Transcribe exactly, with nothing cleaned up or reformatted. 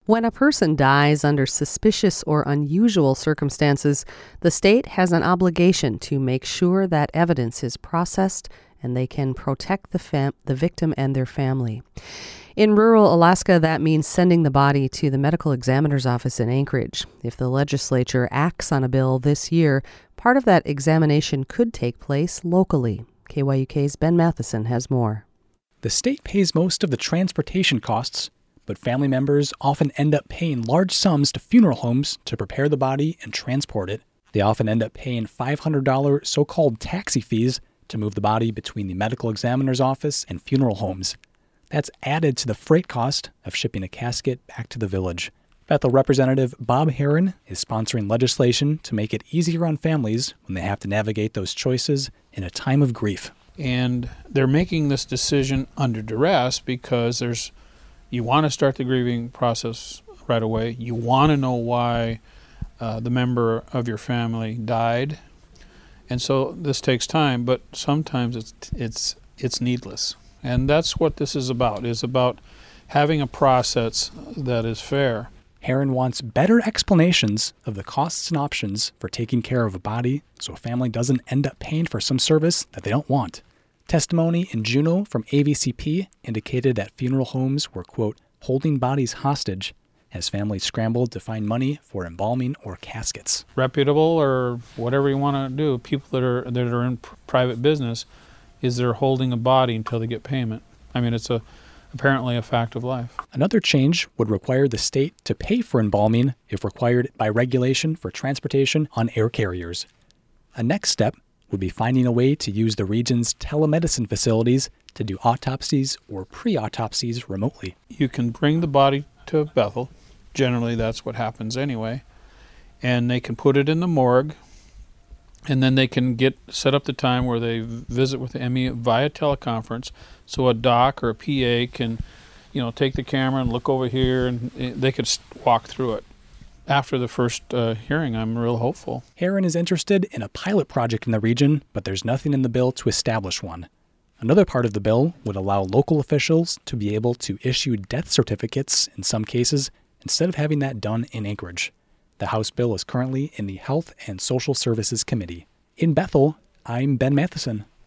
When a person dies under suspicious or unusual circumstances, the state has an obligation to make sure that evidence is processed and they can protect the fam- the victim and their family. In rural Alaska, that means sending the body to the medical examiner's office in Anchorage. If the legislature acts on a bill this year, part of that examination could take place locally. K Y U K's Ben Matheson has more. The state pays most of the transportation costs, but family members often end up paying large sums to funeral homes to prepare the body and transport it. They often end up paying five hundred dollars so-called taxi fees to move the body between the medical examiner's office and funeral homes. That's added to the freight cost of shipping a casket back to the village. Bethel Representative Bob Herron is sponsoring legislation to make it easier on families when they have to navigate those choices in a time of grief. And they're making this decision under duress because there's, you want to start the grieving process right away. You want to know why uh, the member of your family died. And so this takes time, but sometimes it's it's it's needless. And that's what this is about, is about having a process that is fair. Herron wants better explanations of the costs and options for taking care of a body so a family doesn't end up paying for some service that they don't want. Testimony in Juneau from A V C P indicated that funeral homes were, quote, holding bodies hostage as families scrambled to find money for embalming or caskets. Reputable or whatever you want to do, people that are that are in pr- private business, is they're holding a body until they get payment. I mean, it's a apparently a fact of life. Another change would require the state to pay for embalming if required by regulation for transportation on air carriers. A next step would be finding a way to use the region's telemedicine facilities to do autopsies or pre-autopsies remotely. You can bring the body to Bethel. Generally, that's what happens anyway. And they can put it in the morgue, and then they can get set up the time where they visit with the M E via teleconference, so a doc or a P A can, you know, take the camera and look over here, and they could walk through it. After the first uh, hearing, I'm real hopeful. Herron is interested in a pilot project in the region, but there's nothing in the bill to establish one. Another part of the bill would allow local officials to be able to issue death certificates in some cases instead of having that done in Anchorage. The House bill is currently in the Health and Social Services Committee. In Bethel, I'm Ben Matheson.